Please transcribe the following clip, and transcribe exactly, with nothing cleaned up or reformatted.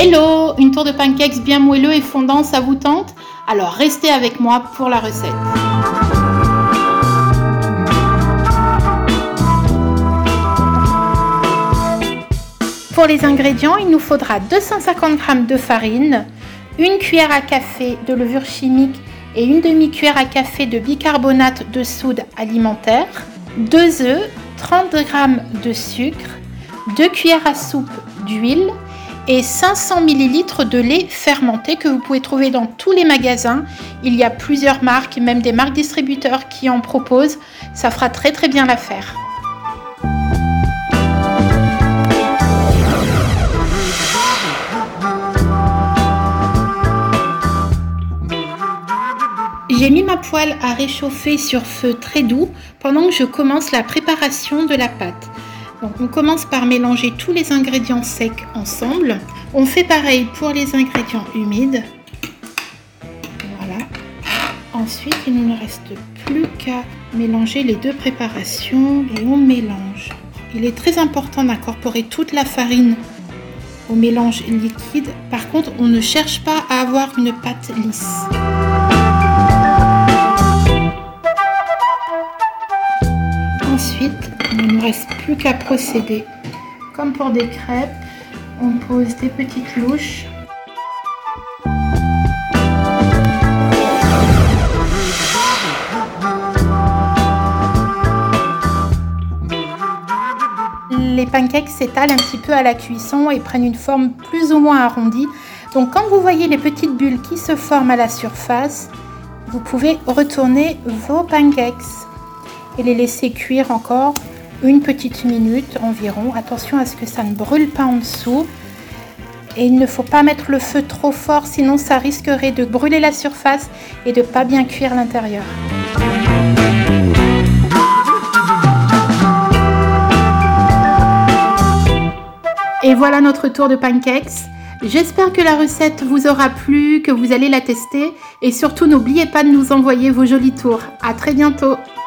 Hello, une tour de pancakes bien moelleux et fondant, ça vous tente? Alors restez avec moi pour la recette. Pour les ingrédients, il nous faudra deux cent cinquante grammes de farine, une cuillère à café de levure chimique et une demi-cuillère à café de bicarbonate de soude alimentaire, deux œufs, trente grammes de sucre, deux cuillères à soupe d'huile et cinq cents millilitres de lait fermenté que vous pouvez trouver dans tous les magasins. Il y a plusieurs marques, même des marques distributeurs qui en proposent. Ça fera très très bien l'affaire. J'ai mis ma poêle à réchauffer sur feu très doux pendant que je commence la préparation de la pâte. Donc on commence par mélanger tous les ingrédients secs ensemble. On fait pareil pour les ingrédients humides. Voilà. Ensuite, il ne reste plus qu'à mélanger les deux préparations et on mélange. Il est très important d'incorporer toute la farine au mélange liquide. Par contre, on ne cherche pas à avoir une pâte lisse. Ensuite, il ne nous reste plus qu'à procéder comme pour des crêpes. On pose des petites louches. Les pancakes s'étalent un petit peu à la cuisson et prennent une forme plus ou moins arrondie. Donc quand vous voyez les petites bulles qui se forment à la surface, vous pouvez retourner vos pancakes et les laisser cuire encore une petite minute environ. Attention à ce que ça ne brûle pas en dessous. Et il ne faut pas mettre le feu trop fort, sinon ça risquerait de brûler la surface et de pas bien cuire l'intérieur. Et voilà notre tour de pancakes. J'espère que la recette vous aura plu, que vous allez la tester. Et surtout, n'oubliez pas de nous envoyer vos jolis tours. À très bientôt.